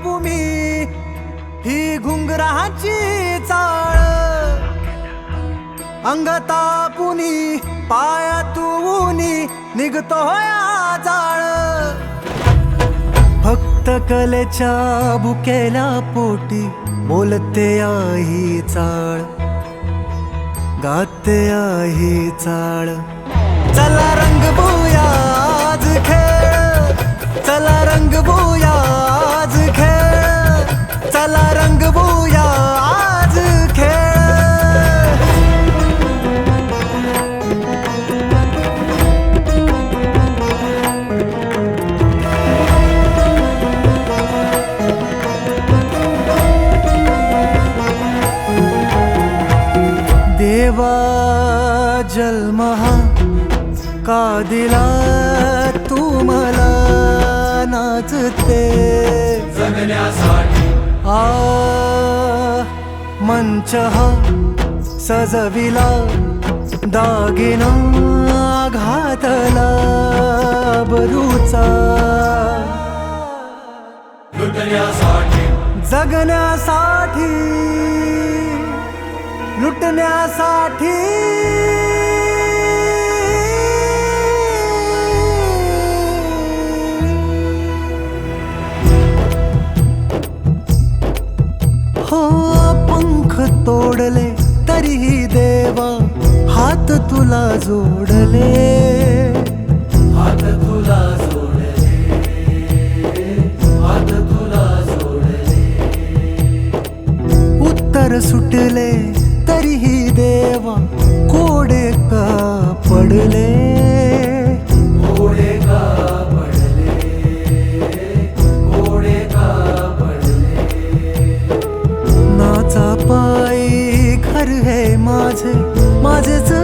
कापू मी ही घुंगराची चाळ, अंग तापुनी पायातूनी निघतो या जाळ. फक्त कलेच्या भुकेल्या पोटी बोलते आई चाळ, गाते आई चाळ. चला रंगभूया आज खेळ, चला रंगभूया आज खेळ, चला रंगभूया आज खेळ. देवा जन्म हा का दिला तू मला नाचते जगण्यासाठी. आ मंच हा सजविला दागिना घातला बरूचा लुटण्यासाठी. जगण्यासाठी लुटण्यासाठी. हो पंख तोडले तरीही देवा हात तुला जोडले, हात तुला जोडले, हात तुला जोडले. उत्तर सुटले तरीही देवा कोडे का पडले, कोडे का पडले, कोडे का पडले. नाचा पायी घर हे माझे माझेच